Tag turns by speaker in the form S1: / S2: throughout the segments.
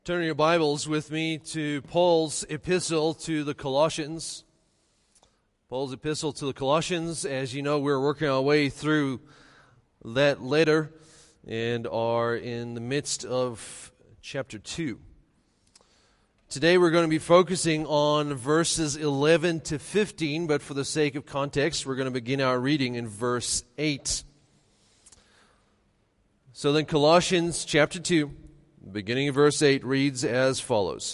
S1: Turn your Bibles with me to Paul's epistle to the Colossians. Paul's epistle to the Colossians. As you know, we're working our way through that letter and are in the midst of chapter 2. Today we're going to be focusing on verses 11 to 15, but for the sake of context, we're going to begin our reading in verse 8. So then Colossians chapter 2, beginning of verse 8, reads as follows.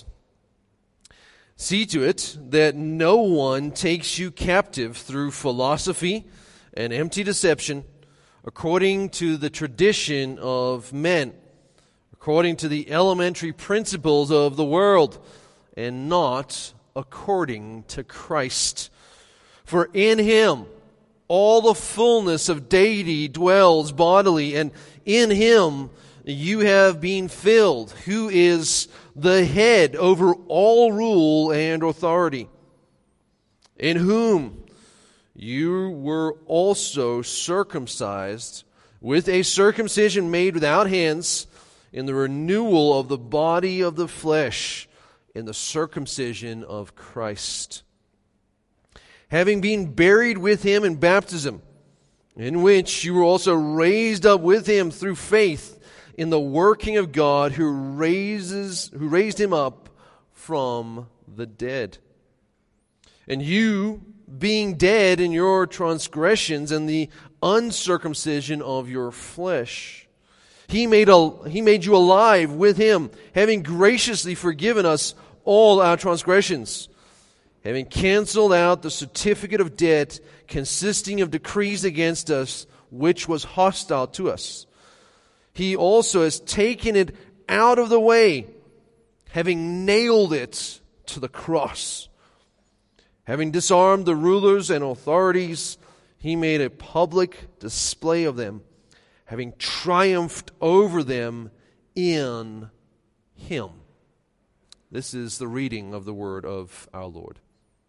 S1: See to it that no one takes you captive through philosophy and empty deception, according to the tradition of men, according to the elementary principles of the world, and not according to Christ. For in Him all the fullness of deity dwells bodily, and in Him you have been filled, who is the head over all rule and authority, in whom you were also circumcised with a circumcision made without hands, in the renewal of the body of the flesh, in the circumcision of Christ, having been buried with Him in baptism, in which you were also raised up with Him through faith in the working of God who raised Him up from the dead. And you, being dead in your transgressions and the uncircumcision of your flesh, He made you alive with Him, having graciously forgiven us all our transgressions, having canceled out the certificate of debt consisting of decrees against us, which was hostile to us. He also has taken it out of the way, having nailed it to the cross. Having disarmed the rulers and authorities, He made a public display of them, having triumphed over them in Him. This is the reading of the word of our Lord.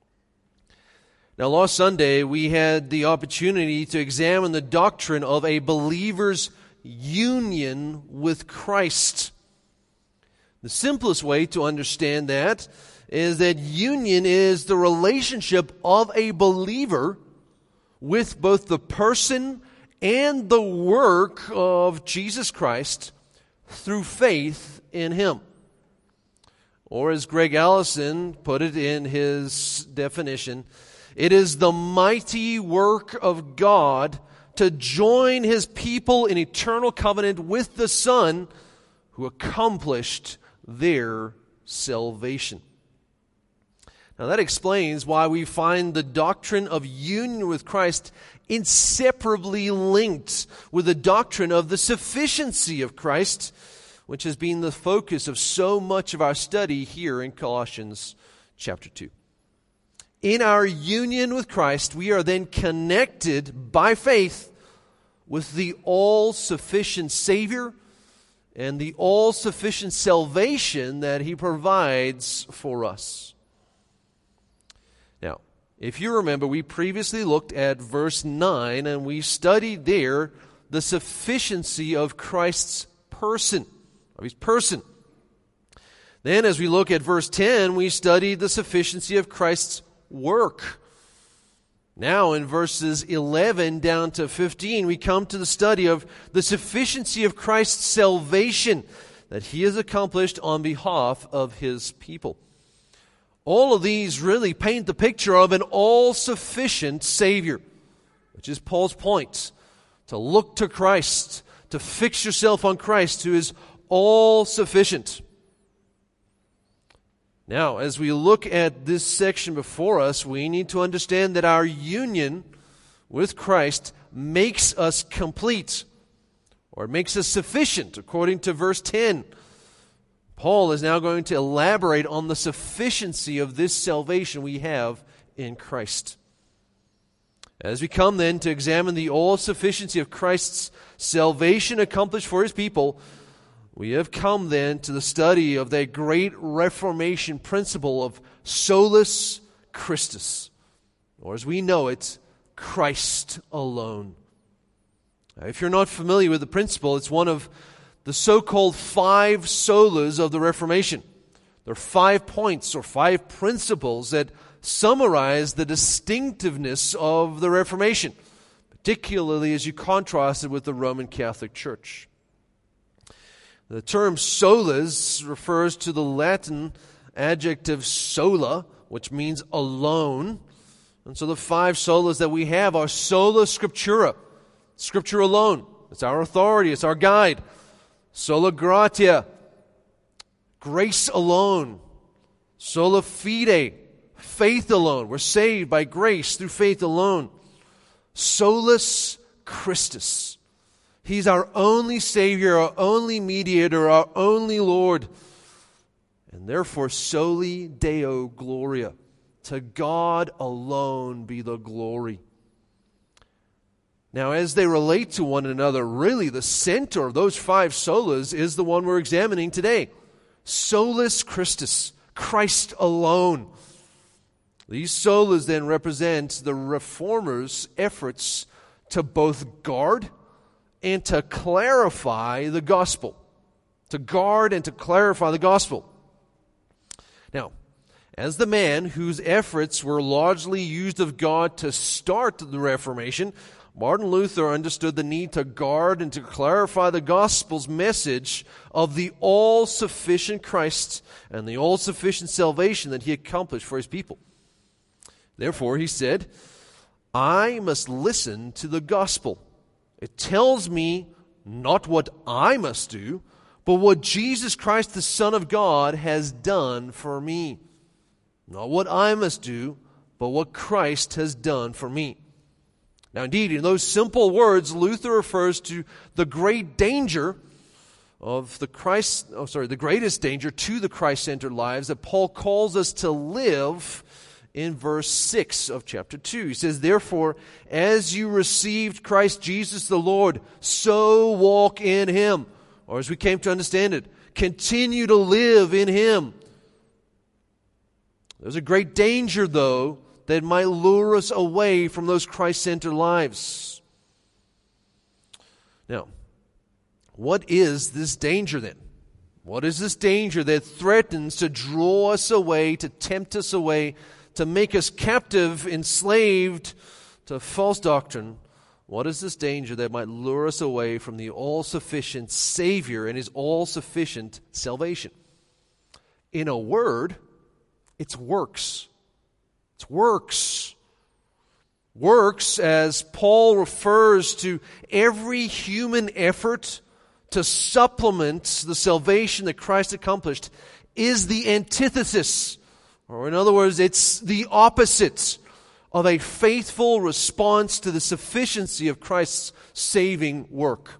S1: Now, last Sunday, we had the opportunity to examine the doctrine of a believer's union with Christ. The simplest way to understand that is that union is the relationship of a believer with both the person and the work of Jesus Christ through faith in Him. Or as Greg Allison put it in his definition, it is the mighty work of God to join His people in eternal covenant with the Son who accomplished their salvation. Now that explains why we find the doctrine of union with Christ inseparably linked with the doctrine of the sufficiency of Christ, which has been the focus of so much of our study here in Colossians chapter 2. In our union with Christ, we are then connected by faith with the all-sufficient Savior and the all-sufficient salvation that He provides for us. Now, if you remember, we previously looked at verse 9, and we studied there the sufficiency of Christ's person, of His person. Then, as we look at verse 10, we studied the sufficiency of Christ's work. Now in verses 11 down to 15, we come to the study of the sufficiency of Christ's salvation that He has accomplished on behalf of His people. All of these really paint the picture of an all-sufficient Savior, which is Paul's point. To look to Christ, to fix yourself on Christ, who is all-sufficient. Now, as we look at this section before us, we need to understand that our union with Christ makes us complete, or makes us sufficient, according to verse 10. Paul is now going to elaborate on the sufficiency of this salvation we have in Christ. As we come then to examine the all-sufficiency of Christ's salvation accomplished for His people, we have come then to the study of that great Reformation principle of solus Christus, or as we know it, Christ alone. Now, if you're not familiar with the principle, it's one of the so-called 5 solas of the Reformation. There are 5 points or 5 principles that summarize the distinctiveness of the Reformation, particularly as you contrast it with the Roman Catholic Church. The term solas refers to the Latin adjective sola, which means alone. And so the 5 solas that we have are sola scriptura, Scripture alone. It's our authority, it's our guide. Sola gratia, grace alone. Sola fide, faith alone. We're saved by grace through faith alone. Solus Christus. He's our only Savior, our only mediator, our only Lord. And therefore, soli Deo gloria. To God alone be the glory. Now, as they relate to one another, really the center of those 5 solas is the one we're examining today. Solus Christus, Christ alone. These solas then represent the Reformers' efforts to both guard and to clarify the gospel. To guard and to clarify the gospel. Now, as the man whose efforts were largely used of God to start the Reformation, Martin Luther understood the need to guard and to clarify the gospel's message of the all-sufficient Christ and the all-sufficient salvation that he accomplished for his people. Therefore, he said, I must listen to the gospel. It tells me not what I must do, but what Jesus Christ, the Son of God, has done for me. Not what I must do, but what Christ has done for me. Now, indeed, in those simple words, Luther refers to the great danger of the greatest danger to the Christ-centered lives that Paul calls us to live in verse 6 of chapter 2. He says, therefore, as you received Christ Jesus the Lord, so walk in Him. Or as we came to understand it, continue to live in Him. There's a great danger, though, that might lure us away from those Christ-centered lives. Now, what is this danger then? What is this danger that threatens to draw us away, to tempt us away, to make us captive, enslaved to false doctrine? What is this danger that might lure us away from the all-sufficient Savior and His all-sufficient salvation? In a word, it's works. It's works. Works, as Paul refers to every human effort to supplement the salvation that Christ accomplished, is the antithesis, or in other words, it's the opposite of a faithful response to the sufficiency of Christ's saving work.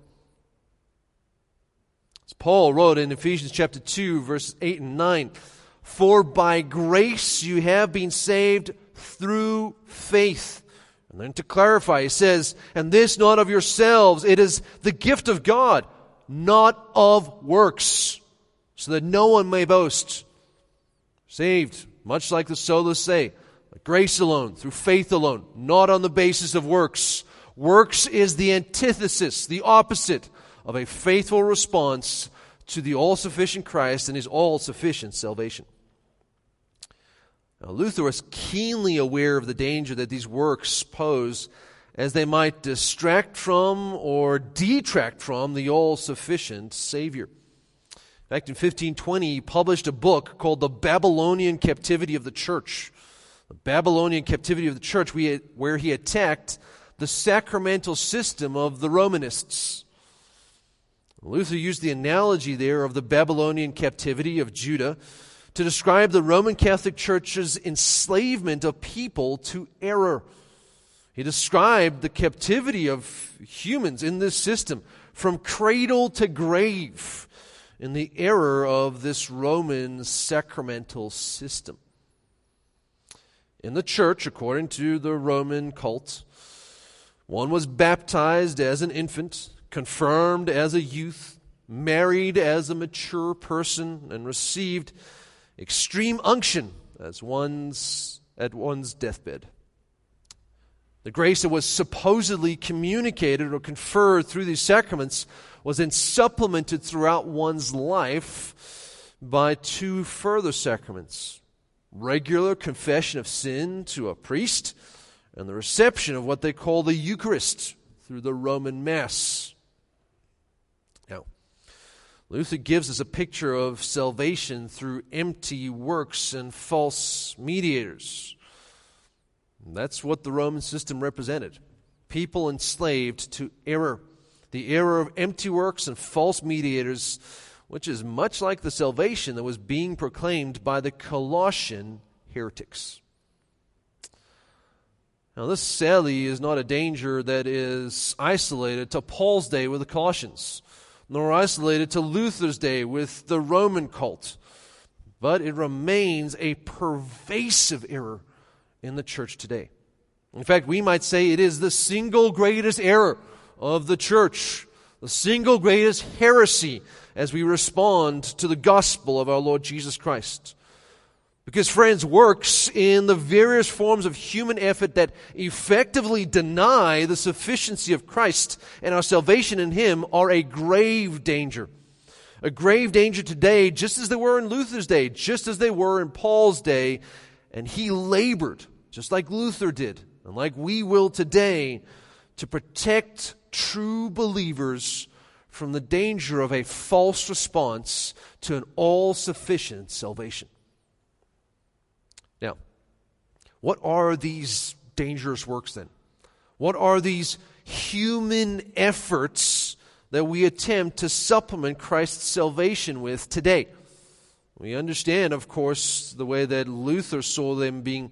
S1: As Paul wrote in Ephesians chapter 2, verses 8 and 9, for by grace you have been saved through faith. And then to clarify, he says, and this not of yourselves, it is the gift of God, not of works, so that no one may boast. Saved, much like the solas say, by grace alone, through faith alone, not on the basis of works. Works is the antithesis, the opposite of a faithful response to the all-sufficient Christ and His all-sufficient salvation. Now, Luther was keenly aware of the danger that these works pose, as they might distract from or detract from the all-sufficient Savior. In fact, in 1520, he published a book called The Babylonian Captivity of the Church. The Babylonian Captivity of the Church, where he attacked the sacramental system of the Romanists. Luther used the analogy there of the Babylonian captivity of Judah to describe the Roman Catholic Church's enslavement of people to error. He described the captivity of humans in this system from cradle to grave in the error of this Roman sacramental system. In the church, according to the Roman cult, one was baptized as an infant, confirmed as a youth, married as a mature person, and received extreme unction at one's deathbed. The grace that was supposedly communicated or conferred through these sacraments was then supplemented throughout one's life by two further sacraments: regular confession of sin to a priest, and the reception of what they call the Eucharist through the Roman Mass. Now, Luther gives us a picture of salvation through empty works and false mediators. That's what the Roman system represented. People enslaved to error. The error of empty works and false mediators, which is much like the salvation that was being proclaimed by the Colossian heretics. Now, this sadly is not a danger that is isolated to Paul's day with the Colossians, nor isolated to Luther's day with the Roman cult, but it remains a pervasive error in the church today. In fact, we might say it is the single greatest error of the church, the single greatest heresy as we respond to the gospel of our Lord Jesus Christ. Because, friends, works in the various forms of human effort that effectively deny the sufficiency of Christ and our salvation in Him are a grave danger. A grave danger today, just as they were in Luther's day, just as they were in Paul's day. And he labored, just like Luther did, and like we will today, to protect true believers from the danger of a false response to an all-sufficient salvation. Now, what are these dangerous works then? What are these human efforts that we attempt to supplement Christ's salvation with today? We understand, of course, the way that Luther saw them being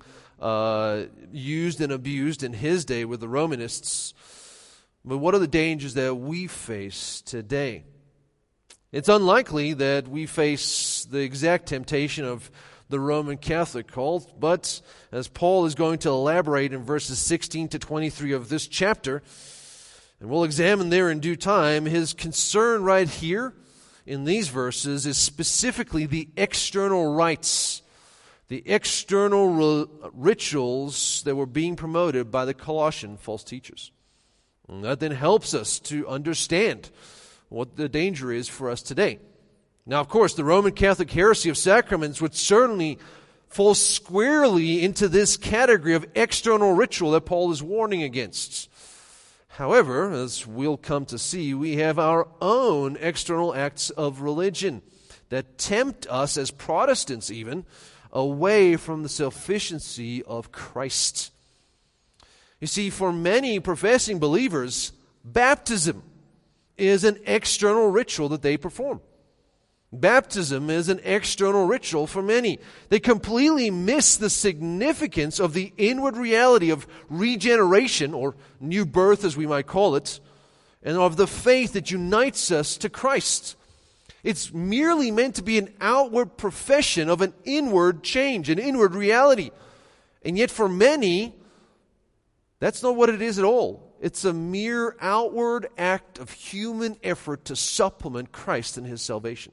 S1: used and abused in his day with the Romanists. But what are the dangers that we face today? It's unlikely that we face the exact temptation of the Roman Catholic cult, but as Paul is going to elaborate in verses 16 to 23 of this chapter, and we'll examine there in due time, his concern right here in these verses is specifically the external rites, the external rituals that were being promoted by the Colossian false teachers. And that then helps us to understand what the danger is for us today. Now, of course, the Roman Catholic heresy of sacraments would certainly fall squarely into this category of external ritual that Paul is warning against. However, as we'll come to see, we have our own external acts of religion that tempt us, as Protestants even, away from the sufficiency of Christ. You see, for many professing believers, baptism is an external ritual that they perform. Baptism is an external ritual for many. They completely miss the significance of the inward reality of regeneration, or new birth as we might call it, and of the faith that unites us to Christ. It's merely meant to be an outward profession of an inward change, an inward reality. And yet for many, that's not what it is at all. It's a mere outward act of human effort to supplement Christ and His salvation.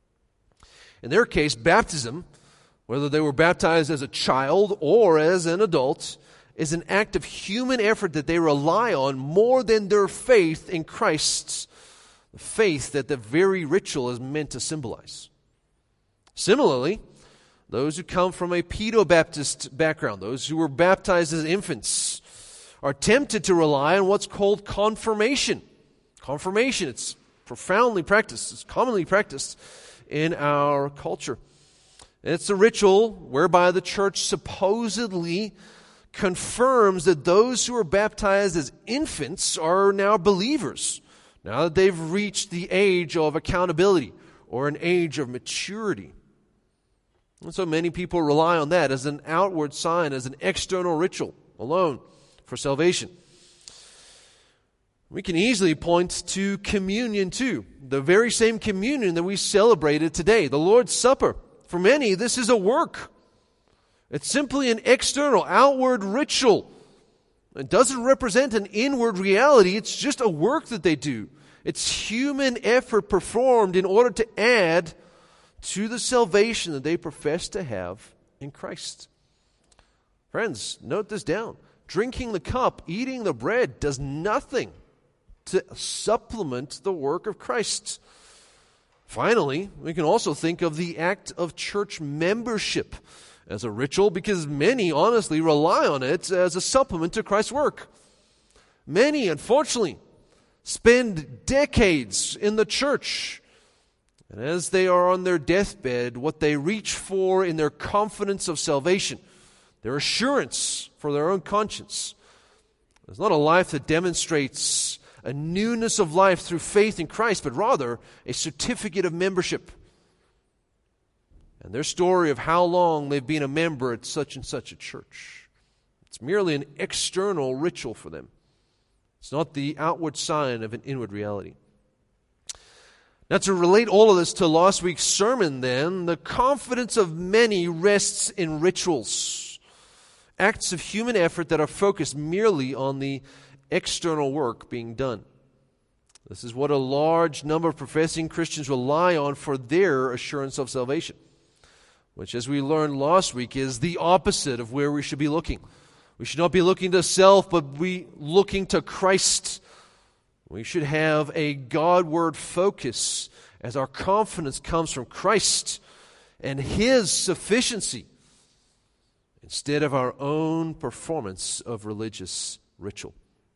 S1: In their case, baptism, whether they were baptized as a child or as an adult, is an act of human effort that they rely on more than their faith in Christ's faith that the very ritual is meant to symbolize. Similarly, those who come from a pedo-Baptist background, those who were baptized as infants, are tempted to rely on what's called confirmation. Confirmation, it's profoundly practiced, it's commonly practiced in our culture. It's a ritual whereby the church supposedly confirms that those who are baptized as infants are now believers, now that they've reached the age of accountability or an age of maturity. And so many people rely on that as an outward sign, as an external ritual alone for salvation. We can easily point to communion too, the very same communion that we celebrated today, the Lord's Supper. For many, this is a work. It's simply an external, outward ritual. It doesn't represent an inward reality. It's just a work that they do. It's human effort performed in order to add to the salvation that they profess to have in Christ. Friends, note this down. Drinking the cup, eating the bread does nothing to supplement the work of Christ. Finally, we can also think of the act of church membership as a ritual, because many honestly rely on it as a supplement to Christ's work. Many, unfortunately, spend decades in the church, and as they are on their deathbed, what they reach for in their confidence of salvation, their assurance for their own conscience, is not a life that demonstrates a newness of life through faith in Christ, but rather a certificate of membership. And their story of how long they've been a member at such and such a church. It's merely an external ritual for them. It's not the outward sign of an inward reality. Now, to relate all of this to last week's sermon then, the confidence of many rests in rituals, acts of human effort that are focused merely on the external work being done. This is what a large number of professing Christians rely on for their assurance of salvation, which, as we learned last week, is the opposite of where we should be looking. We should not be looking to self, but be looking to Christ. We should have a Godward focus as our confidence comes from Christ and His sufficiency instead of our own performance of religious ritual.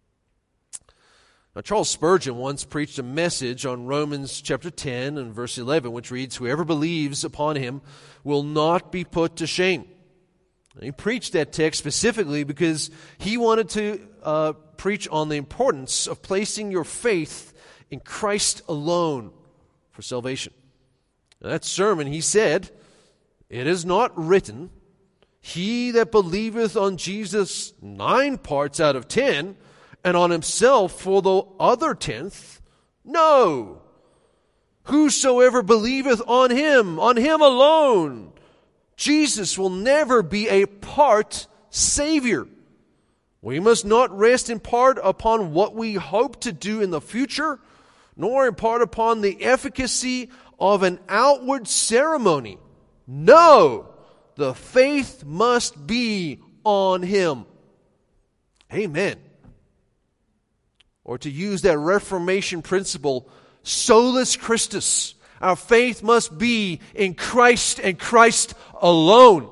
S1: Now, Charles Spurgeon once preached a message on Romans chapter 10 and verse 11, which reads, "Whoever believes upon Him will not be put to shame." And he preached that text specifically because he wanted to preach on the importance of placing your faith in Christ alone for salvation. In that sermon, he said, "It is not written, 'He that believeth on Jesus 9 parts out of 10, and on himself for the other 10th. No. Whosoever believeth on Him alone, Jesus will never be a part Savior. We must not rest in part upon what we hope to do in the future, nor in part upon the efficacy of an outward ceremony. No, the faith must be on Him." Amen. Or to use that Reformation principle, solus Christus. Our faith must be in Christ and Christ alone.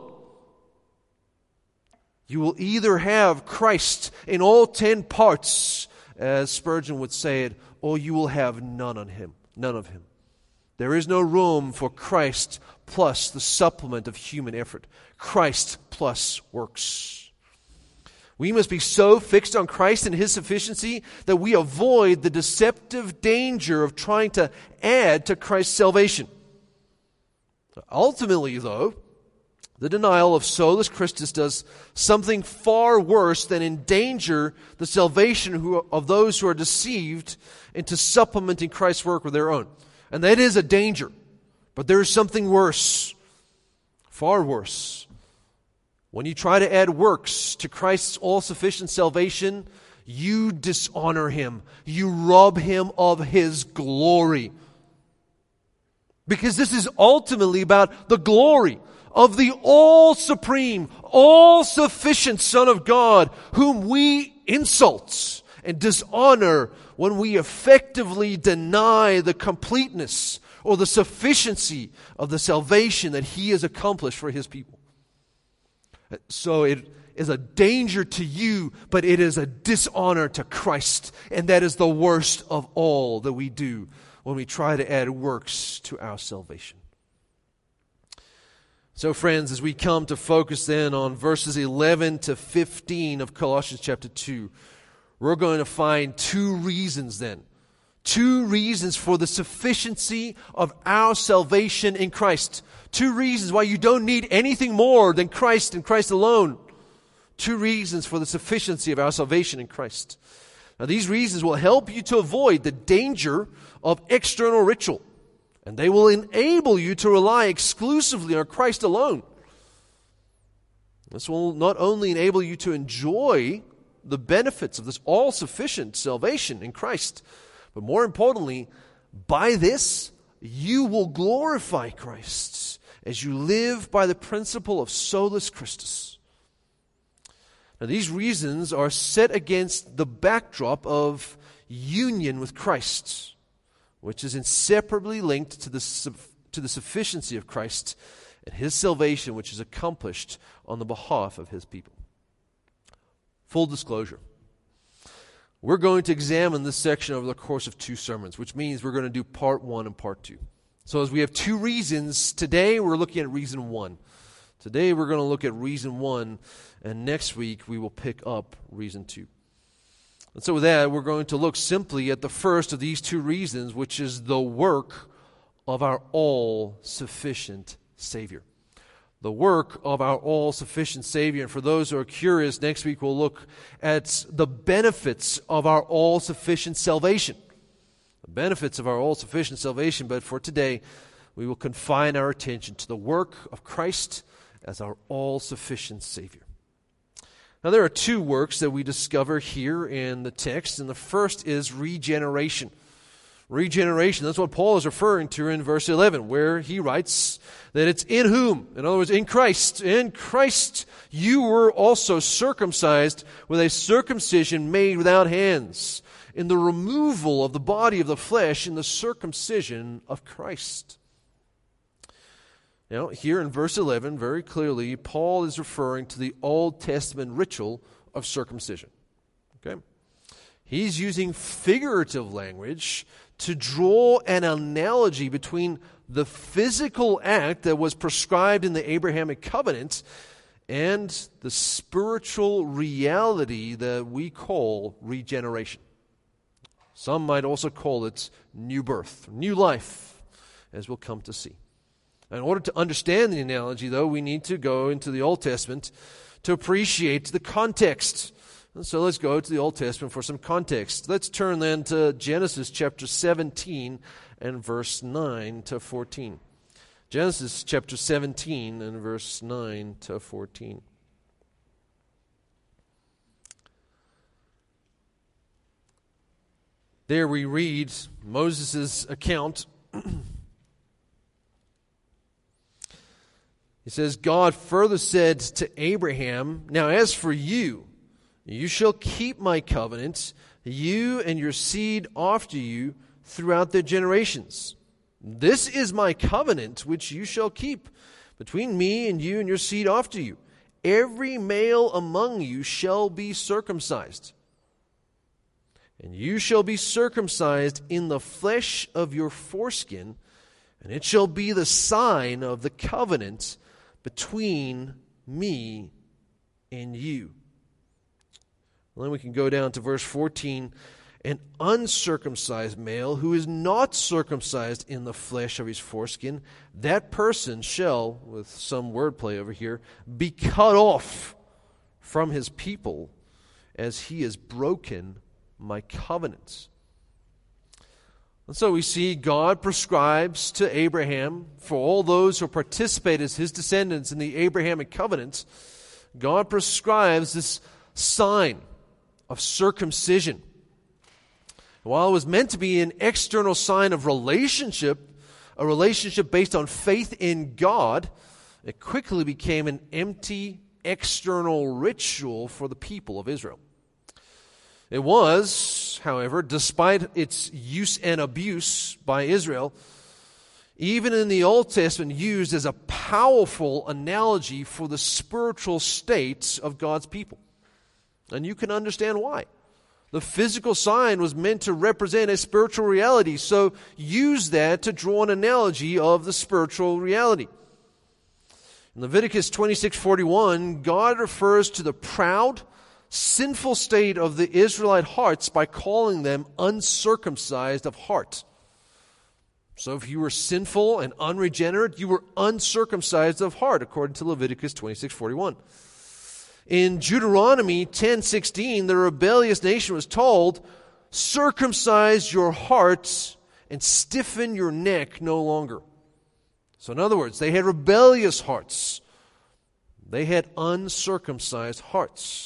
S1: You will either have Christ in all 10 parts, as Spurgeon would say it, or you will have none of Him. There is no room for Christ plus the supplement of human effort. Christ plus works. We must be so fixed on Christ and His sufficiency that we avoid the deceptive danger of trying to add to Christ's salvation. Ultimately, though, the denial of solus Christus does something far worse than endanger the salvation of those who are deceived into supplementing Christ's work with their own. And that is a danger. But there is something worse, far worse. When you try to add works to Christ's all-sufficient salvation, you dishonor Him. You rob Him of His glory. Because this is ultimately about the glory of the all-supreme, all-sufficient Son of God, whom we insult and dishonor when we effectively deny the completeness or the sufficiency of the salvation that He has accomplished for His people. So it is a danger to you, but it is a dishonor to Christ. And that is the worst of all that we do when we try to add works to our salvation. So friends, as we come to focus then on verses 11 to 15 of Colossians chapter 2, we're going to find 2 reasons then. 2 reasons for the sufficiency of our salvation in Christ. 2 reasons why you don't need anything more than Christ and Christ alone. 2 reasons for the sufficiency of our salvation in Christ. Now, these reasons will help you to avoid the danger of external ritual, and they will enable you to rely exclusively on Christ alone. This will not only enable you to enjoy the benefits of this all-sufficient salvation in Christ, but more importantly, by this, you will glorify Christ as you live by the principle of solus Christus. Now, these reasons are set against the backdrop of union with Christ, which is inseparably linked to the sufficiency of Christ and His salvation, which is accomplished on the behalf of His people. Full disclosure. We're going to examine this section over the course of 2 sermons, which means we're going to do part 1 and part 2. So as we have 2 reasons, today we're looking at reason 1. Today we're going to look at reason 1, and next week we will pick up reason 2. And so with that, we're going to look simply at the first of these 2 reasons, which is the work of our all-sufficient Savior. The work of our all-sufficient Savior. And for those who are curious, next week we'll look at the benefits of our all-sufficient salvation. The benefits of our all-sufficient salvation. But for today, we will confine our attention to the work of Christ as our all-sufficient Savior. Now there are 2 works that we discover here in the text, and the first is regeneration. Regeneration, that's what Paul is referring to in verse 11, where he writes that it's in whom, in other words, in Christ you were also circumcised with a circumcision made without hands, in the removal of the body of the flesh, in the circumcision of Christ. Now, here in verse 11, very clearly, Paul is referring to the Old Testament ritual of circumcision. Okay? He's using figurative language to draw an analogy between the physical act that was prescribed in the Abrahamic covenant and the spiritual reality that we call regeneration. Some might also call it new birth, new life, as we'll come to see. In order to understand the analogy, though, we need to go into the Old Testament to appreciate the context. And so let's go to the Old Testament for some context. Let's turn then to Genesis chapter 17 and verse 9 to 14. Genesis chapter 17 and verse 9 to 14. There we read Moses' account. He says, God further said to Abraham, now as for you, you shall keep my covenant, you and your seed after you throughout their generations. This is my covenant which you shall keep between me and you and your seed after you. Every male among you shall be circumcised. And you shall be circumcised in the flesh of your foreskin, and it shall be the sign of the covenant between me and you. Well, then we can go down to verse 14. An uncircumcised male who is not circumcised in the flesh of his foreskin, that person shall, with some wordplay over here, be cut off from his people, as he has broken my covenants. And so we see God prescribes to Abraham, for all those who participate as his descendants in the Abrahamic covenant, God prescribes this sign of circumcision. While it was meant to be an external sign of relationship, a relationship based on faith in God, it quickly became an empty external ritual for the people of Israel. It was, however, despite its use and abuse by Israel, even in the Old Testament, used as a powerful analogy for the spiritual state of God's people. And you can understand why. The physical sign was meant to represent a spiritual reality, so use that to draw an analogy of the spiritual reality. In Leviticus 26:41, God refers to the proud, sinful state of the Israelite hearts by calling them uncircumcised of heart. So if you were sinful and unregenerate, you were uncircumcised of heart, according to Leviticus 26:41. In Deuteronomy 10:16, the rebellious nation was told, circumcise your hearts and stiffen your neck no longer. So in other words, they had rebellious hearts. They had uncircumcised hearts.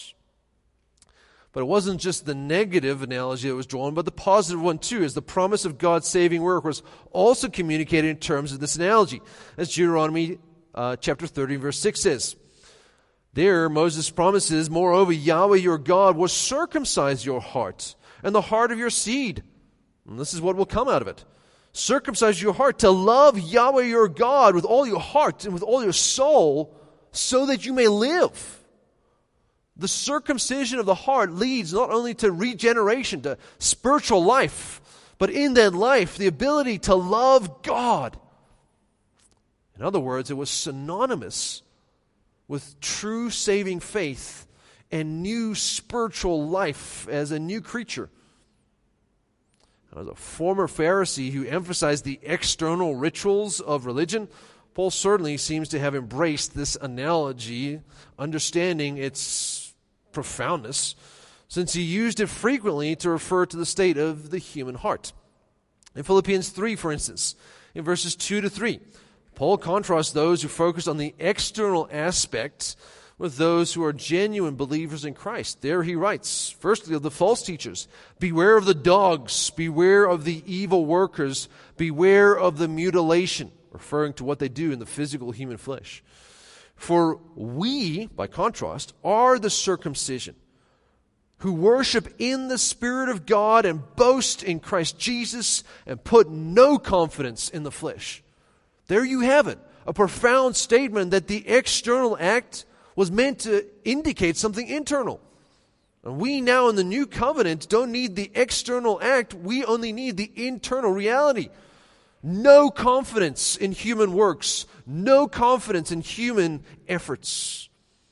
S1: But it wasn't just the negative analogy that was drawn, but the positive one too, as the promise of God's saving work was also communicated in terms of this analogy. As Deuteronomy chapter 30 verse 6 says. There Moses promises, moreover, Yahweh your God will circumcise your heart and the heart of your seed. And this is what will come out of it. Circumcise your heart to love Yahweh your God with all your heart and with all your soul, so that you may live. The circumcision of the heart leads not only to regeneration, to spiritual life, but in that life, the ability to love God. In other words, it was synonymous with true saving faith and new spiritual life as a new creature. As a former Pharisee who emphasized the external rituals of religion, Paul certainly seems to have embraced this analogy, understanding its profoundness, since he used it frequently to refer to the state of the human heart. In Philippians 3, for instance, in verses 2 to 3, Paul contrasts those who focus on the external aspects with those who are genuine believers in Christ. There he writes, firstly, of the false teachers, beware of the dogs, beware of the evil workers, beware of the mutilation, referring to what they do in the physical human flesh. For we, by contrast, are the circumcision, who worship in the Spirit of God and boast in Christ Jesus and put no confidence in the flesh. There you have it, a profound statement that the external act was meant to indicate something internal. And we now in the new covenant don't need the external act, we only need the internal reality. No confidence in human works, no confidence in human efforts.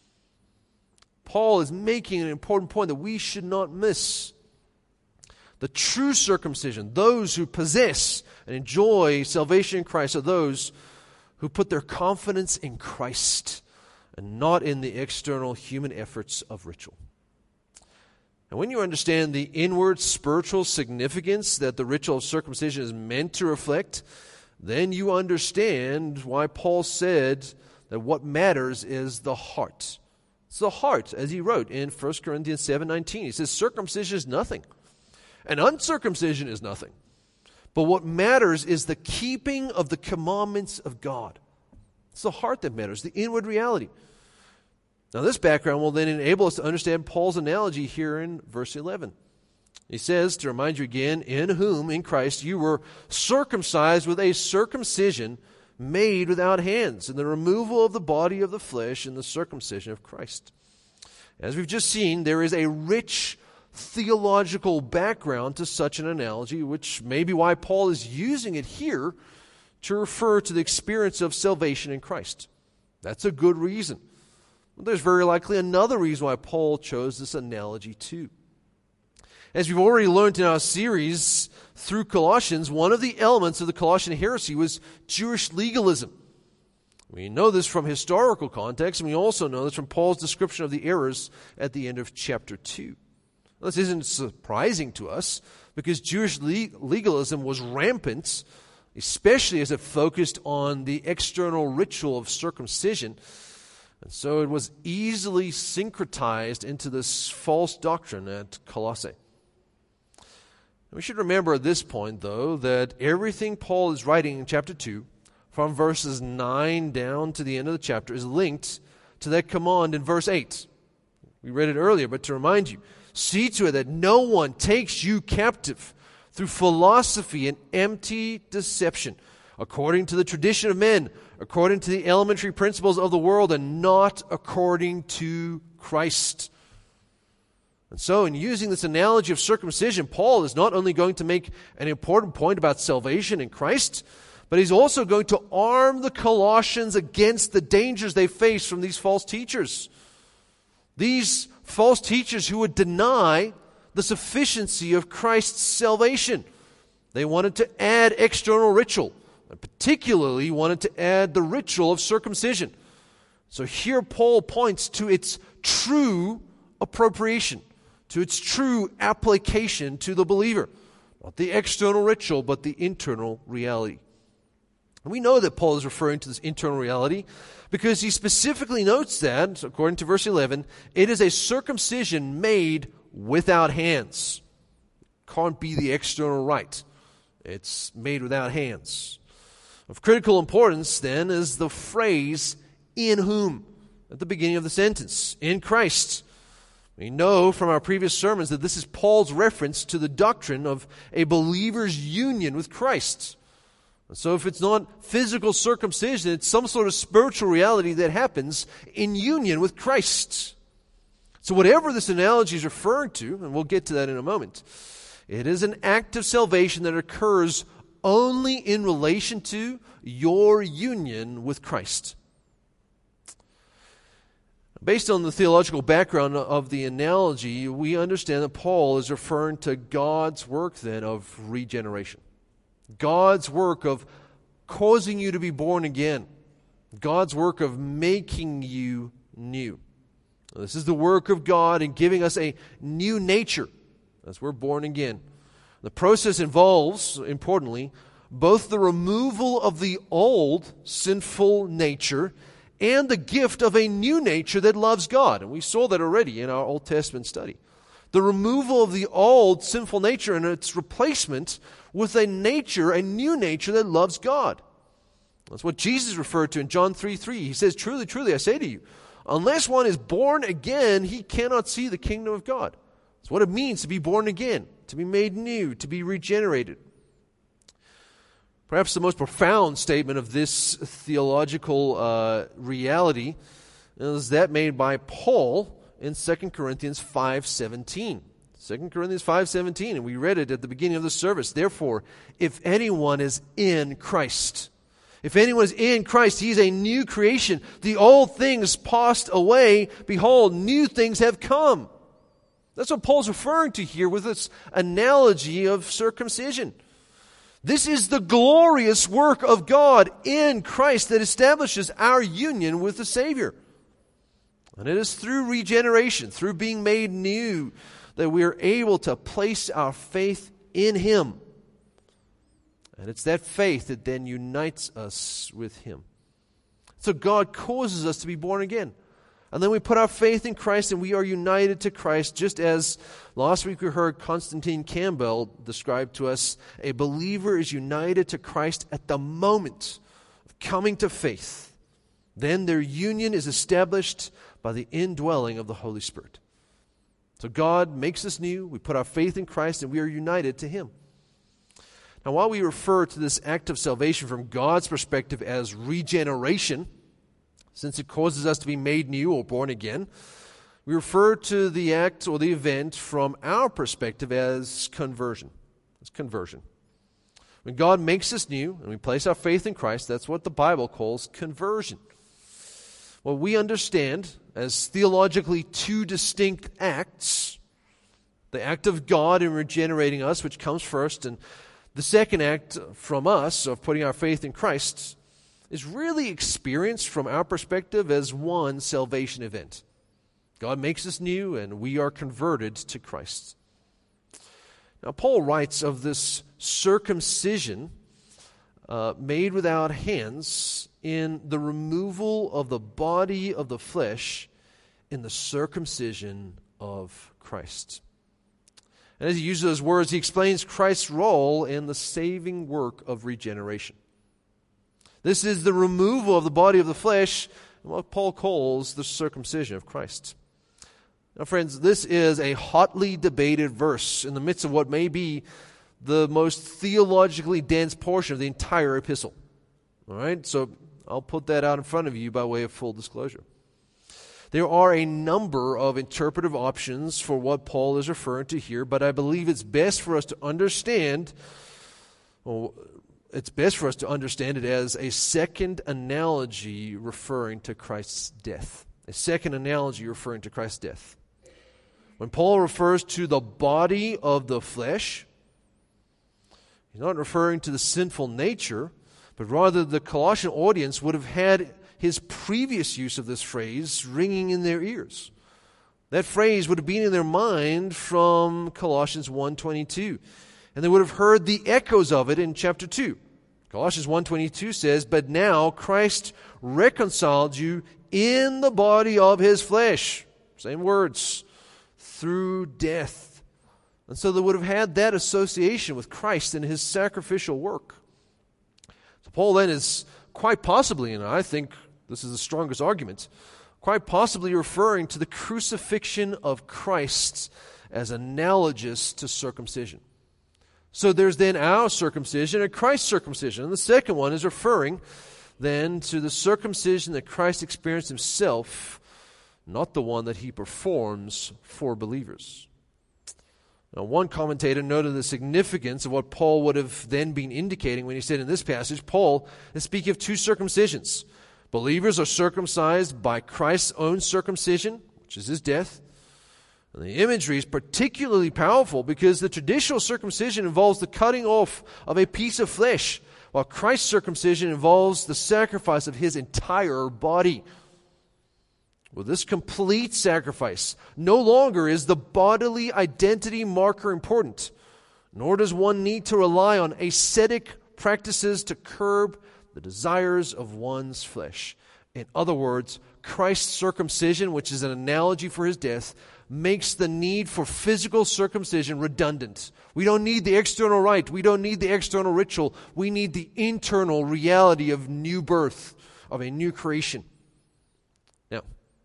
S1: Paul is making an important point that we should not miss. The true circumcision, those who possess and enjoy salvation in Christ, are those who put their confidence in Christ and not in the external human efforts of ritual. And when you understand the inward spiritual significance that the ritual of circumcision is meant to reflect, then you understand why Paul said that what matters is the heart. It's the heart, as he wrote in 1 Corinthians 7:19. He says, circumcision is nothing, and uncircumcision is nothing. But what matters is the keeping of the commandments of God. It's the heart that matters, the inward reality. Now this background will then enable us to understand Paul's analogy here in verse 11. He says, to remind you again, in whom, in Christ, you were circumcised with a circumcision made without hands, in the removal of the body of the flesh in the circumcision of Christ. As we've just seen, there is a rich theological background to such an analogy, which may be why Paul is using it here to refer to the experience of salvation in Christ. That's a good reason. But there's very likely another reason why Paul chose this analogy too. As we've already learned in our series through Colossians, one of the elements of the Colossian heresy was Jewish legalism. We know this from historical context, and we also know this from Paul's description of the errors at the end of chapter 2. This isn't surprising to us, because Jewish legalism was rampant, especially as it focused on the external ritual of circumcision. And so it was easily syncretized into this false doctrine at Colossae. We should remember at this point, though, that everything Paul is writing in chapter 2, from verses 9 down to the end of the chapter, is linked to that command in verse 8. We read it earlier, but to remind you, see to it that no one takes you captive through philosophy and empty deception, according to the tradition of men, according to the elementary principles of the world, and not according to Christ. And so, in using this analogy of circumcision, Paul is not only going to make an important point about salvation in Christ, but he's also going to arm the Colossians against the dangers they face from these false teachers. These false teachers who would deny the sufficiency of Christ's salvation. They wanted to add external ritual, and particularly wanted to add the ritual of circumcision. So here Paul points to its true appropriation, to its true application to the believer. Not the external ritual, but the internal reality. And we know that Paul is referring to this internal reality because he specifically notes that, according to verse 11, it is a circumcision made without hands. Can't be the external rite. It's made without hands. Of critical importance, then, is the phrase, in whom, at the beginning of the sentence, in Christ. We know from our previous sermons that this is Paul's reference to the doctrine of a believer's union with Christ. And so if it's not physical circumcision, it's some sort of spiritual reality that happens in union with Christ. So whatever this analogy is referring to, and we'll get to that in a moment, it is an act of salvation that occurs only in relation to your union with Christ. Based on the theological background of the analogy, we understand that Paul is referring to God's work then of regeneration. God's work of causing you to be born again. God's work of making you new. This is the work of God in giving us a new nature as we're born again. The process involves, importantly, both the removal of the old sinful nature and the gift of a new nature that loves God. And we saw that already in our Old Testament study. The removal of the old sinful nature and its replacement with a new nature that loves God. That's what Jesus referred to in John 3:3. He says, "Truly, truly, I say to you, unless one is born again, he cannot see the kingdom of God." That's what it means to be born again, to be made new, to be regenerated. Perhaps the most profound statement of this theological reality is that made by Paul in 2 Corinthians 5:17. 2 Corinthians 5:17, and we read it at the beginning of the service. "Therefore, if anyone is in Christ, if anyone is in Christ, he is a new creation. The old things passed away. Behold, new things have come." That's what Paul's referring to here with this analogy of circumcision. This is the glorious work of God in Christ that establishes our union with the Savior. And it is through regeneration, through being made new, that we are able to place our faith in Him. And it's that faith that then unites us with Him. So God causes us to be born again. And then we put our faith in Christ and we are united to Christ, just as last week we heard Constantine Campbell describe to us, a believer is united to Christ at the moment of coming to faith. Then their union is established by the indwelling of the Holy Spirit. So God makes us new, we put our faith in Christ, and we are united to Him. Now, while we refer to this act of salvation from God's perspective as regeneration, since it causes us to be made new or born again, we refer to the act or the event from our perspective as conversion. It's conversion. When God makes us new and we place our faith in Christ, that's what the Bible calls conversion. Well, we understand as theologically two distinct acts. The act of God in regenerating us, which comes first, and the second act from us of putting our faith in Christ is really experienced from our perspective as one salvation event. God makes us new and we are converted to Christ. Now, Paul writes of this circumcision made without hands in the removal of the body of the flesh in the circumcision of Christ. And as he uses those words, he explains Christ's role in the saving work of regeneration. This is the removal of the body of the flesh, what Paul calls the circumcision of Christ. Now, friends, this is a hotly debated verse in the midst of what may be the most theologically dense portion of the entire epistle. All right, so I'll put that out in front of you by way of full disclosure. There are a number of interpretive options for what Paul is referring to here, but I believe it's best for us to understand it as a second analogy referring to Christ's death. A second analogy referring to Christ's death. When Paul refers to the body of the flesh, he's not referring to the sinful nature, but rather the Colossian audience would have had his previous use of this phrase ringing in their ears. That phrase would have been in their mind from Colossians 1:22, and they would have heard the echoes of it in chapter 2. Colossians 1:22 says, "But now Christ reconciled you in the body of His flesh," same words, "through death." And so they would have had that association with Christ and His sacrificial work. So Paul then is quite possibly, and I think this is the strongest argument, quite possibly referring to the crucifixion of Christ as analogous to circumcision. So there's then our circumcision and Christ's circumcision. And the second one is referring then to the circumcision that Christ experienced himself, not the one that he performs for believers. Now, one commentator noted the significance of what Paul would have then been indicating when he said in this passage, Paul is speaking of two circumcisions. Believers are circumcised by Christ's own circumcision, which is his death. And the imagery is particularly powerful because the traditional circumcision involves the cutting off of a piece of flesh, while Christ's circumcision involves the sacrifice of his entire body. Well, this complete sacrifice no longer is the bodily identity marker important, nor does one need to rely on ascetic practices to curb the desires of one's flesh. In other words, Christ's circumcision, which is an analogy for his death, makes the need for physical circumcision redundant. We don't need the external rite. We don't need the external ritual. We need the internal reality of new birth, of a new creation. Now,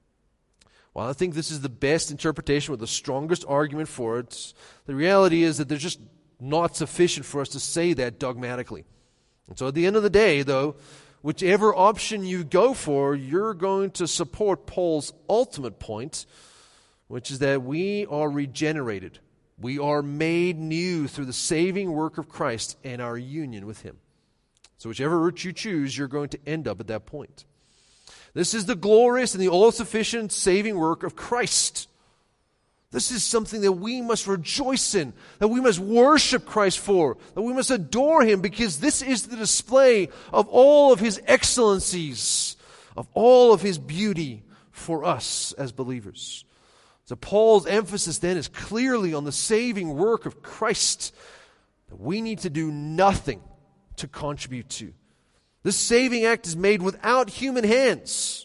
S1: while I think this is the best interpretation with the strongest argument for it, the reality is that there's just not sufficient for us to say that dogmatically. And so at the end of the day, though, whichever option you go for, you're going to support Paul's ultimate point, which is that we are regenerated. We are made new through the saving work of Christ and our union with him. So whichever route you choose, you're going to end up at that point. This is the glorious and the all-sufficient saving work of Christ. This is something that we must rejoice in, that we must worship Christ for, that we must adore him, because this is the display of all of his excellencies, of all of his beauty for us as believers. So Paul's emphasis then is clearly on the saving work of Christ that we need to do nothing to contribute to. This saving act is made without human hands,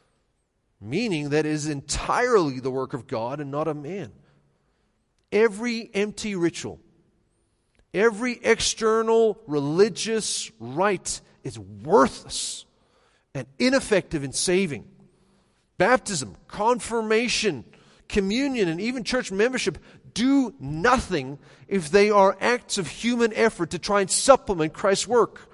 S1: meaning that it is entirely the work of God and not of man. Every empty ritual, every external religious rite is worthless and ineffective in saving. Baptism, confirmation, communion, and even church membership do nothing if they are acts of human effort to try and supplement Christ's work.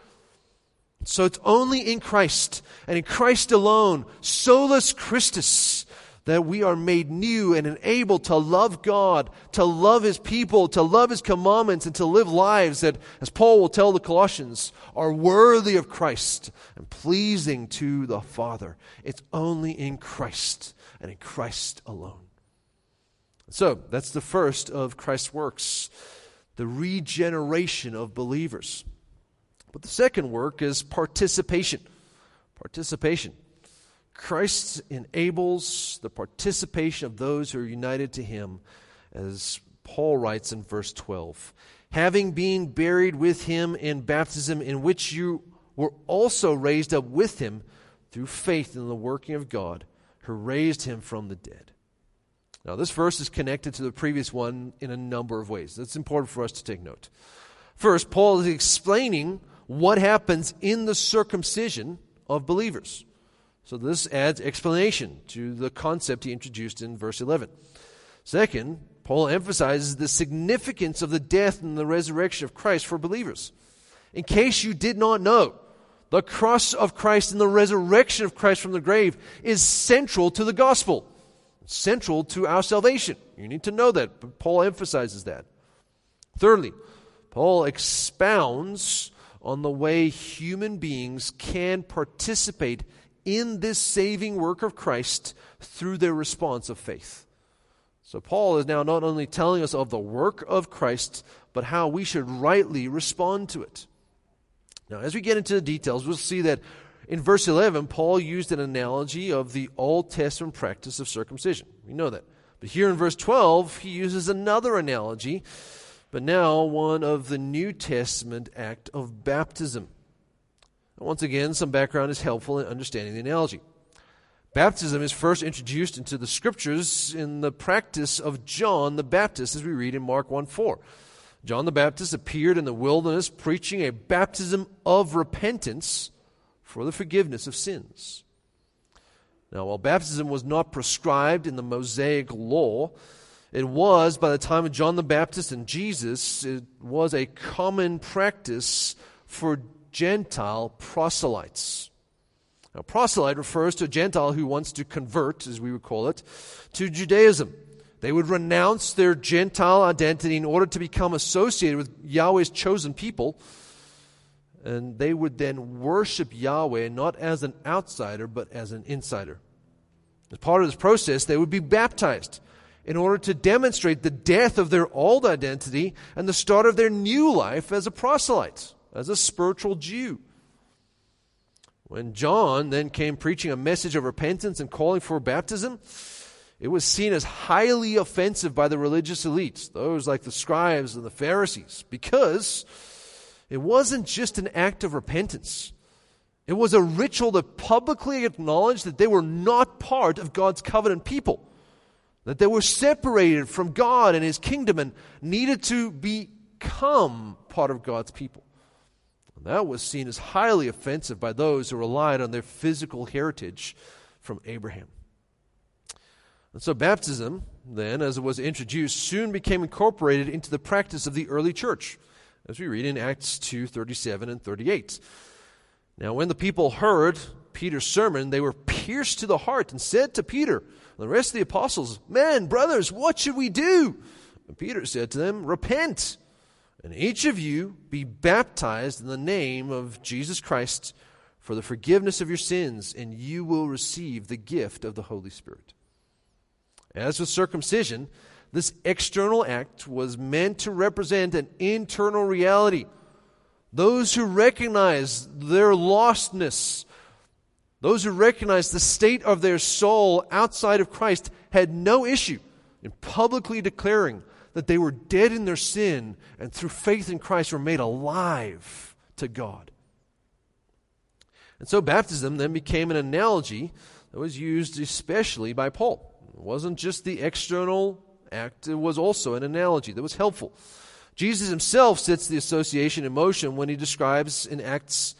S1: So it's only in Christ and in Christ alone, solus Christus, that we are made new and enabled to love God, to love his people, to love his commandments, and to live lives that, as Paul will tell the Colossians, are worthy of Christ and pleasing to the Father. It's only in Christ and in Christ alone. So that's the first of Christ's works, the regeneration of believers. But the second work is participation. Participation. Christ enables the participation of those who are united to him, as Paul writes in verse 12. Having been buried with him in baptism, in which you were also raised up with him through faith in the working of God, who raised him from the dead. Now, this verse is connected to the previous one in a number of ways. It's important for us to take note. First, Paul is explaining what happens in the circumcision of believers. So this adds explanation to the concept he introduced in verse 11. Second, Paul emphasizes the significance of the death and the resurrection of Christ for believers. In case you did not know, the cross of Christ and the resurrection of Christ from the grave is central to the gospel, central to our salvation. You need to know that, but Paul emphasizes that. Thirdly, Paul expounds on the way human beings can participate in this saving work of Christ through their response of faith. So Paul is now not only telling us of the work of Christ, but how we should rightly respond to it. Now, as we get into the details, we'll see that in verse 11, Paul used an analogy of the Old Testament practice of circumcision. We know that. But here in verse 12, he uses another analogy, but now one of the New Testament act of baptism. And once again, some background is helpful in understanding the analogy. Baptism is first introduced into the Scriptures in the practice of John the Baptist, as we read in Mark 1:4. John the Baptist appeared in the wilderness preaching a baptism of repentance for the forgiveness of sins. Now, while baptism was not prescribed in the Mosaic law, it was, by the time of John the Baptist and Jesus, it was a common practice for Gentile proselytes. Now, proselyte refers to a Gentile who wants to convert, as we would call it, to Judaism. They would renounce their Gentile identity in order to become associated with Yahweh's chosen people, and they would then worship Yahweh not as an outsider, but as an insider. As part of this process, they would be baptized in order to demonstrate the death of their old identity and the start of their new life as a proselyte, as a spiritual Jew. When John then came preaching a message of repentance and calling for baptism, it was seen as highly offensive by the religious elites, those like the scribes and the Pharisees, because it wasn't just an act of repentance. It was a ritual that publicly acknowledged that they were not part of God's covenant people, that they were separated from God and His kingdom and needed to become part of God's people. And that was seen as highly offensive by those who relied on their physical heritage from Abraham. And so baptism, then, as it was introduced, soon became incorporated into the practice of the early church, as we read in Acts 2:37 and 38. Now, when the people heard Peter's sermon, they were pierced to the heart and said to Peter and the rest of the apostles, "Men, brothers, what should we do?" And Peter said to them, "Repent, and each of you be baptized in the name of Jesus Christ for the forgiveness of your sins, and you will receive the gift of the Holy Spirit." As with circumcision, this external act was meant to represent an internal reality. Those who recognize their lostness, those who recognize the state of their soul outside of Christ, had no issue in publicly declaring that they were dead in their sin and through faith in Christ were made alive to God. And so baptism then became an analogy that was used especially by Paul. It wasn't just the external act, it was also an analogy that was helpful. Jesus himself sets the association in motion when he declares in Acts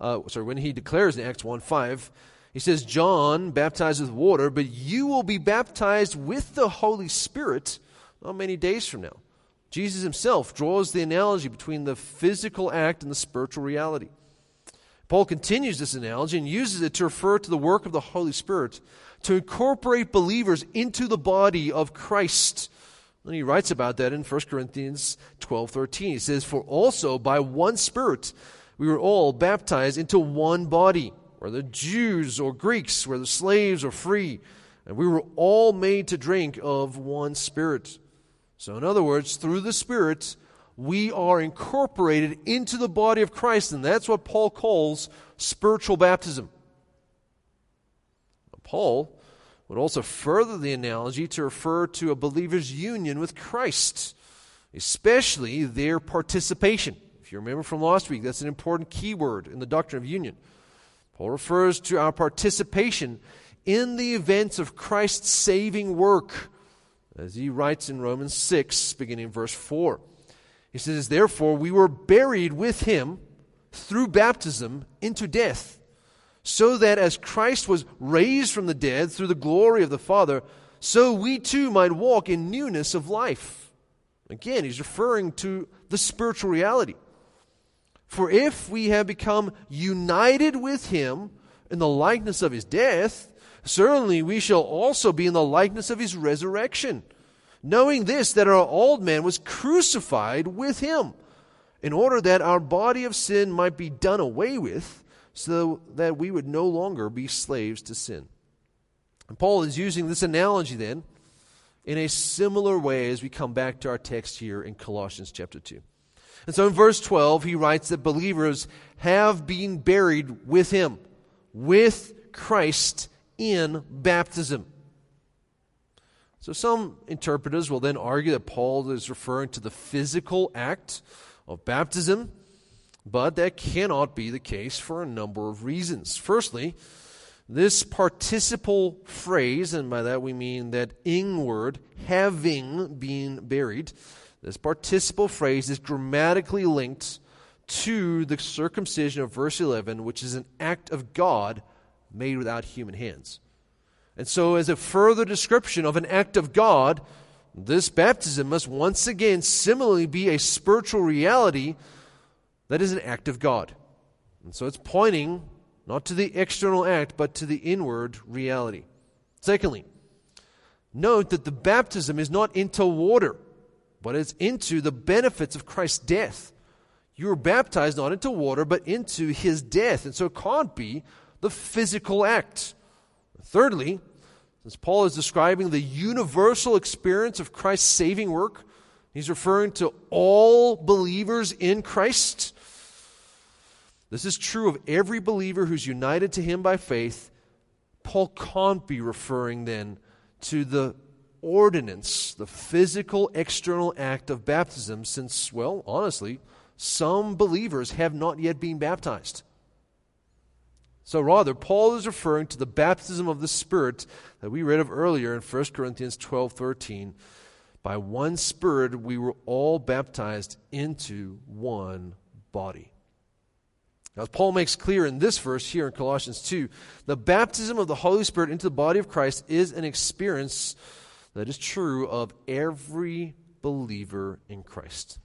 S1: 1:5. He says, "John baptized with water, but you will be baptized with the Holy Spirit not many days from now." Jesus himself draws the analogy between the physical act and the spiritual reality. Paul continues this analogy and uses it to refer to the work of the Holy Spirit to incorporate believers into the body of Christ. And he writes about that in 1 Corinthians 12:13. He says, "For also by one Spirit we were all baptized into one body, whether Jews or Greeks, whether slaves or free, and we were all made to drink of one Spirit." So in other words, through the Spirit, we are incorporated into the body of Christ, and that's what Paul calls spiritual baptism. Paul would also further the analogy to refer to a believer's union with Christ, especially their participation. If you remember from last week, that's an important key word in the doctrine of union. Paul refers to our participation in the events of Christ's saving work, as he writes in Romans 6, beginning in verse 4. He says, "Therefore we were buried with him through baptism into death, so that as Christ was raised from the dead through the glory of the Father, so we too might walk in newness of life." Again, he's referring to the spiritual reality. "For if we have become united with him in the likeness of his death, certainly we shall also be in the likeness of his resurrection. Knowing this, that our old man was crucified with him, in order that our body of sin might be done away with, so that we would no longer be slaves to sin." And Paul is using this analogy then in a similar way as we come back to our text here in Colossians chapter 2. And so in verse 12, he writes that believers have been buried with him, with Christ in baptism. So some interpreters will then argue that Paul is referring to the physical act of baptism, but that cannot be the case for a number of reasons. Firstly, this participle phrase, and by that we mean that ing word, having been buried, this participle phrase is grammatically linked to the circumcision of verse 11, which is an act of God made without human hands. And so as a further description of an act of God, this baptism must once again similarly be a spiritual reality that is an act of God. And so it's pointing not to the external act, but to the inward reality. Secondly, note that the baptism is not into water, but it's into the benefits of Christ's death. You were baptized not into water, but into his death. And so it can't be the physical act. Thirdly, since Paul is describing the universal experience of Christ's saving work, he's referring to all believers in Christ. This is true of every believer who's united to him by faith. Paul can't be referring then to the ordinance, the physical external act of baptism, since, well, honestly, some believers have not yet been baptized. So rather, Paul is referring to the baptism of the Spirit that we read of earlier in 1 Corinthians 12:13. By one Spirit we were all baptized into one body. Now, as Paul makes clear in this verse here in Colossians 2, the baptism of the Holy Spirit into the body of Christ is an experience that is true of every believer in Christ.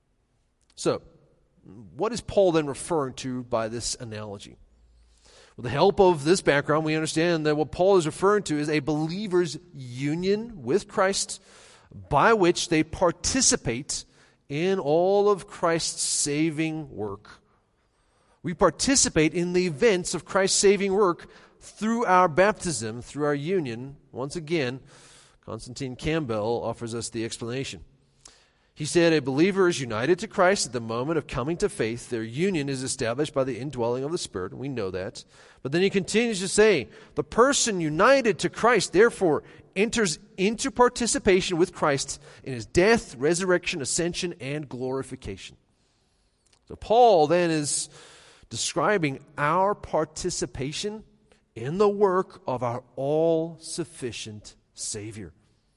S1: So, what is Paul then referring to by this analogy? With the help of this background, we understand that what Paul is referring to is a believer's union with Christ by which they participate in all of Christ's saving work. We participate in the events of Christ's saving work through our baptism, through our union. Once again, Constantine Campbell offers us the explanation. He said, a believer is united to Christ at the moment of coming to faith. Their union is established by the indwelling of the Spirit. We know that. But then he continues to say, the person united to Christ, therefore, enters into participation with Christ in his death, resurrection, ascension, and glorification. So Paul then is describing our participation in the work of our all-sufficient Savior.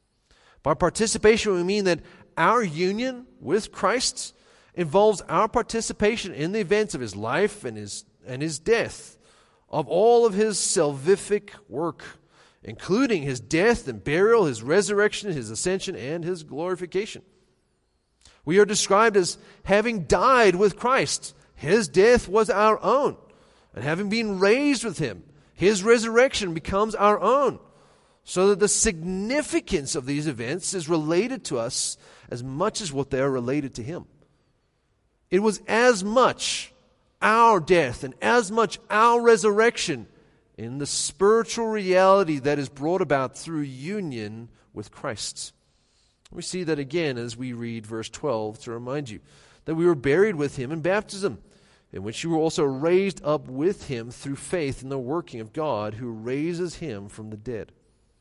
S1: By participation, we mean that our union with Christ involves our participation in the events of his life and his death, of all of his salvific work, including his death and burial, his resurrection, his ascension, and his glorification. We are described as having died with Christ. His death was our own. And having been raised with him, his resurrection becomes our own. So that the significance of these events is related to us as much as what they are related to him. It was as much our death and as much our resurrection in the spiritual reality that is brought about through union with Christ. We see that again as we read verse 12 to remind you that we were buried with him in baptism, in which you were also raised up with him through faith in the working of God who raises him from the dead.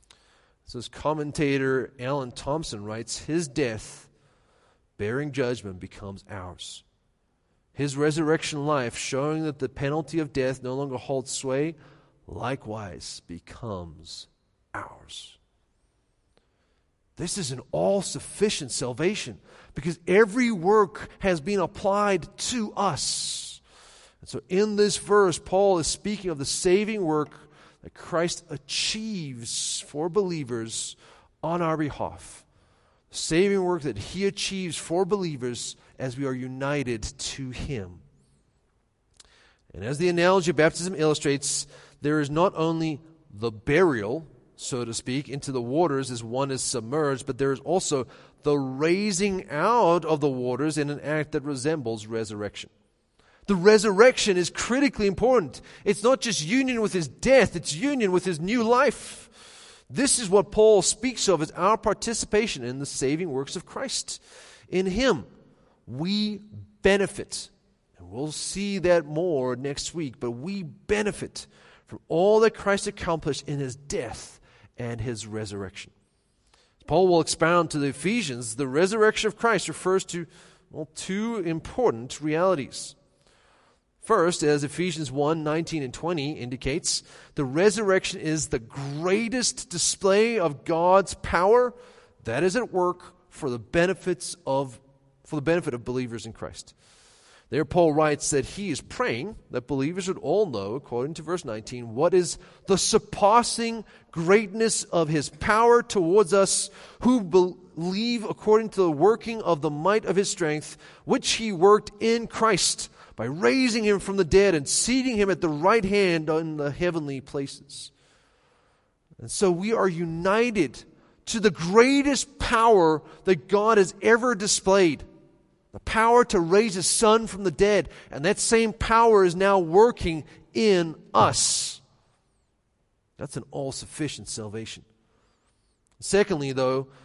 S1: So as commentator Alan Thompson writes, his death, bearing judgment, becomes ours. His resurrection life, showing that the penalty of death no longer holds sway, likewise becomes ours. This is an all-sufficient salvation because every work has been applied to us. And so in this verse, Paul is speaking of the saving work that Christ achieves for believers on our behalf. The saving work that he achieves for believers as we are united to him. And as the analogy of baptism illustrates, there is not only the burial, so to speak, into the waters as one is submerged, but there is also the raising out of the waters in an act that resembles resurrection. The resurrection is critically important. It's not just union with his death, it's union with his new life. This is what Paul speaks of as our participation in the saving works of Christ. In him, we benefit. And we'll see that more next week, but we benefit from all that Christ accomplished in his death and his resurrection. Paul will expound to the Ephesians, the resurrection of Christ refers to, two important realities. First, as Ephesians 1:19 and 20 indicates, the resurrection is the greatest display of God's power that is at work for the benefit of believers in Christ. There Paul writes that he is praying that believers would all know, according to verse 19, what is the surpassing greatness of his power towards us who believe according to the working of the might of his strength, which he worked in Christ by raising him from the dead and seating him at the right hand in the heavenly places. And so we are united to the greatest power that God has ever displayed. The power to raise His Son from the dead. And that same power is now working in us. That's an all-sufficient salvation. Secondly, though,